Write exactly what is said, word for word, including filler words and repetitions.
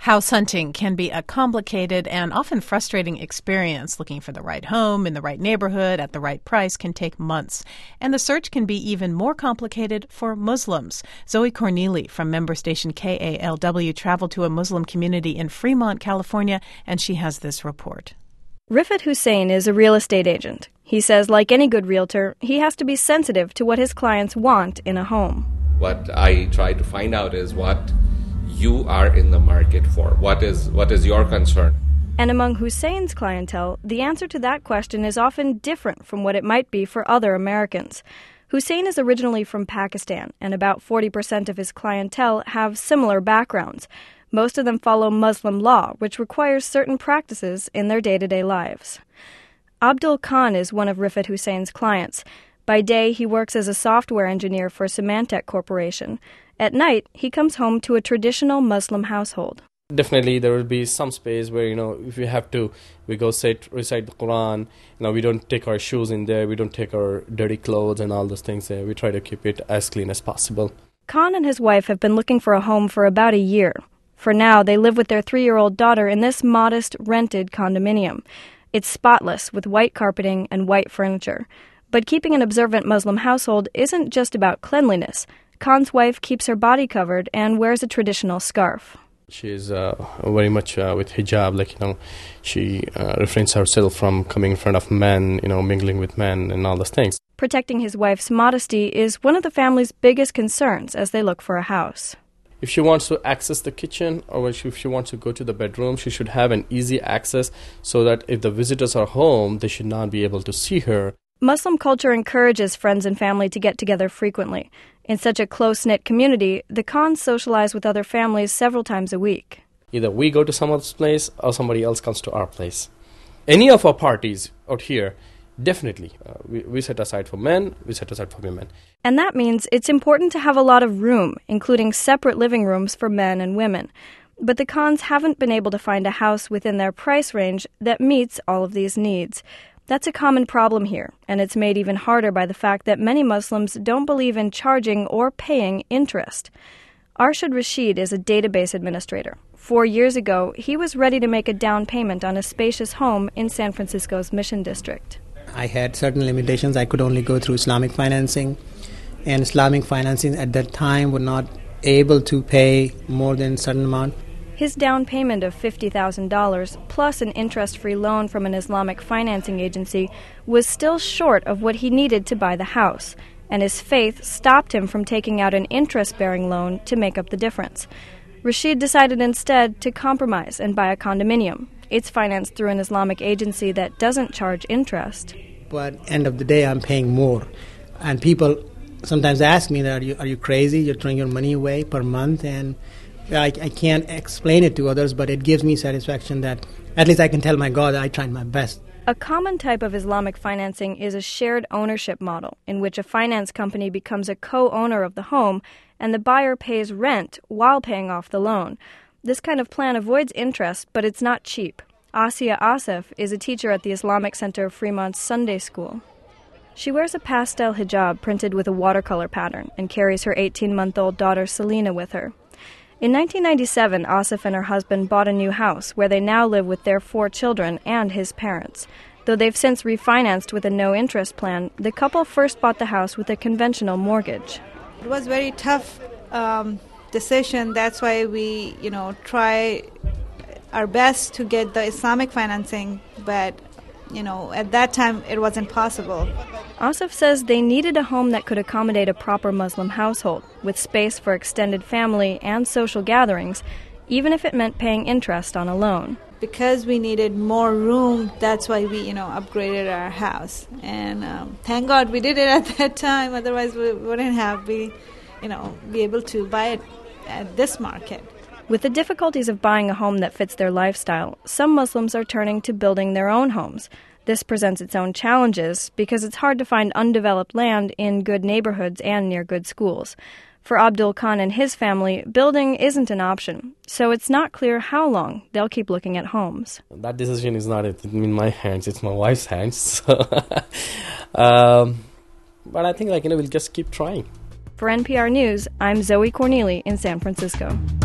House hunting can be a complicated and often frustrating experience. Looking for the right home in the right neighborhood at the right price can take months. And the search can be even more complicated for Muslims. Zoe Corneely from member station K A L W traveled to a Muslim community in Fremont, California, and she has this report. Rifat Hussain is a real estate agent. He says, like any good realtor, he has to be sensitive to what his clients want in a home. What I try to find out is what you are in the market for. What is what is your concern? And among Hussain's clientele, the answer to that question is often different from what it might be for other Americans. Hussain is originally from Pakistan, and about forty percent of his clientele have similar backgrounds. Most of them follow Muslim law, which requires certain practices in their day-to-day lives. Abdul Khan is one of Rifat Hussain's clients. By day, he works as a software engineer for Symantec Corporation. At night, he comes home to a traditional Muslim household. Definitely, there will be some space where, you know, if we have to, we go sit, recite the Quran. You know, we don't take our shoes in there. We don't take our dirty clothes and all those things there. We try to keep it as clean as possible. Khan and his wife have been looking for a home for about a year. For now, they live with their three-year-old daughter in this modest, rented condominium. It's spotless, with white carpeting and white furniture. But keeping an observant Muslim household isn't just about cleanliness. Khan's wife keeps her body covered and wears a traditional scarf. She is uh, very much uh, with hijab, like, you know, she uh, refrains herself from coming in front of men, you know, mingling with men and all those things. Protecting his wife's modesty is one of the family's biggest concerns as they look for a house. If she wants to access the kitchen or if she wants to go to the bedroom, she should have an easy access so that if the visitors are home, they should not be able to see her. Muslim culture encourages friends and family to get together frequently. In such a close-knit community, the Khans socialize with other families several times a week. Either we go to someone's place or somebody else comes to our place. Any of our parties out here, definitely, uh, we, we set aside for men, we set aside for women. And that means it's important to have a lot of room, including separate living rooms for men and women. But the Khans haven't been able to find a house within their price range that meets all of these needs. That's a common problem here, and it's made even harder by the fact that many Muslims don't believe in charging or paying interest. Arshad Rashid is a database administrator. Four years ago, he was ready to make a down payment on a spacious home in San Francisco's Mission District. I had certain limitations. I could only go through Islamic financing, and Islamic financing at that time were not able to pay more than a certain amount. His down payment of fifty thousand dollars, plus an interest-free loan from an Islamic financing agency, was still short of what he needed to buy the house, and his faith stopped him from taking out an interest-bearing loan to make up the difference. Rashid decided instead to compromise and buy a condominium. It's financed through an Islamic agency that doesn't charge interest. But end of the day, I'm paying more. And people sometimes ask me, that, are you, are you crazy? You're throwing your money away per month, and I, I can't explain it to others, but it gives me satisfaction that at least I can tell my God I tried my best. A common type of Islamic financing is a shared ownership model, in which a finance company becomes a co-owner of the home and the buyer pays rent while paying off the loan. This kind of plan avoids interest, but it's not cheap. Asiya Asif is a teacher at the Islamic Center of Fremont's Sunday School. She wears a pastel hijab printed with a watercolor pattern and carries her eighteen-month-old daughter Selena with her. In nineteen ninety-seven, Asif and her husband bought a new house where they now live with their four children and his parents. Though they've since refinanced with a no-interest plan, the couple first bought the house with a conventional mortgage. It was a very tough um, decision. That's why we, you know, try our best to get the Islamic financing, but you know, at that time, it wasn't possible. Asif says they needed a home that could accommodate a proper Muslim household, with space for extended family and social gatherings, even if it meant paying interest on a loan. Because we needed more room, that's why we, you know, upgraded our house. And um, thank God we did it at that time, otherwise we wouldn't have be, you know, be able to buy it at this market. With the difficulties of buying a home that fits their lifestyle, some Muslims are turning to building their own homes. This presents its own challenges because it's hard to find undeveloped land in good neighborhoods and near good schools. For Abdul Khan and his family, building isn't an option, so it's not clear how long they'll keep looking at homes. That decision is not in my hands, it's my wife's hands. So um, but I think, like, you know, we'll just keep trying. For N P R News, I'm Zoe Corneely in San Francisco.